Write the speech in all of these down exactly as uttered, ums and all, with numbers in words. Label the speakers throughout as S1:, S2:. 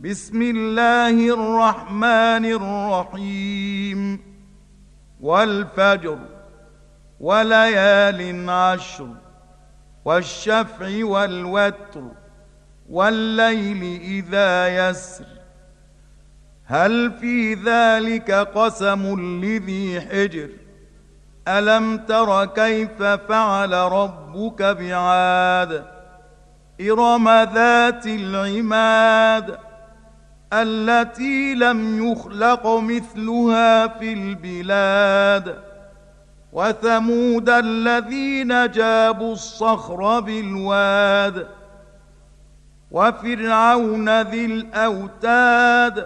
S1: بسم الله الرحمن الرحيم والفجر وليال عشر والشفع والوتر والليل إذا يسر هل في ذلك قسم لذي حجر ألم تر كيف فعل ربك بعاد إرم ذات العماد التي لم يخلق مثلها في البلاد وثمود الذين جابوا الصخر بالواد وفرعون ذي الأوتاد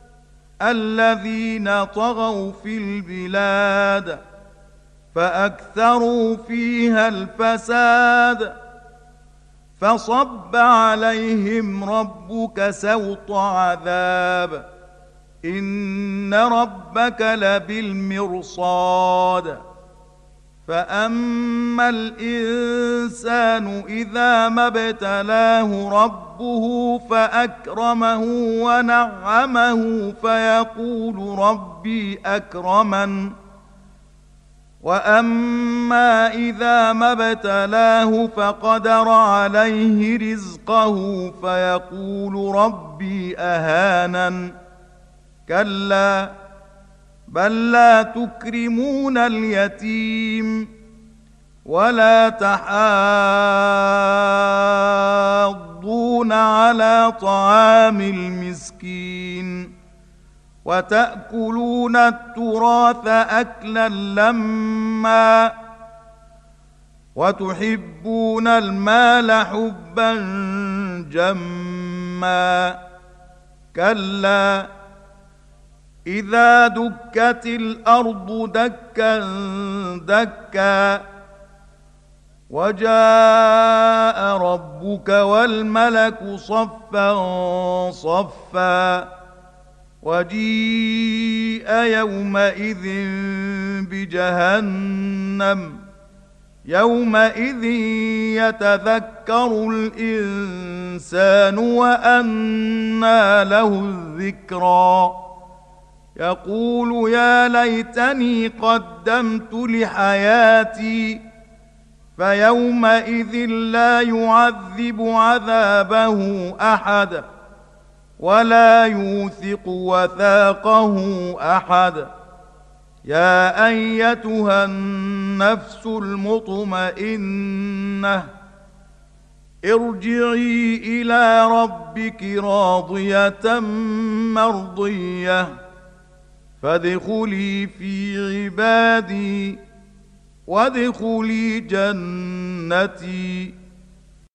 S1: الذين طغوا في البلاد فأكثروا فيها الفساد فصب عليهم ربك سوط عذاب إن ربك لبالمرصاد فأما الإنسان إذا ما ابتلاه ربه فأكرمه ونعمه فيقول ربي أكرمن وأما إذا ما ابتلاه فقدر عليه رزقه فيقول ربي أهانن كلا بل لا تكرمون اليتيم ولا تحاضون على طعام المسكين وتأكلون التراث أكلا لما وتحبون المال حبا جما كلا إذا دكت الأرض دكا دكا وجاء ربك والملك صفا صفا وجيء يومئذ بجهنم يومئذ يتذكر الإنسان وأنى له الذكرى يقول يا ليتني قدمت لحياتي فيومئذ لا يعذب عذابه أحد ولا يوثق وثاقه أحد يا أيتها النفس المطمئنة ارجعي إلى ربك راضية مرضية فادخلي في عبادي وادخلي جنتي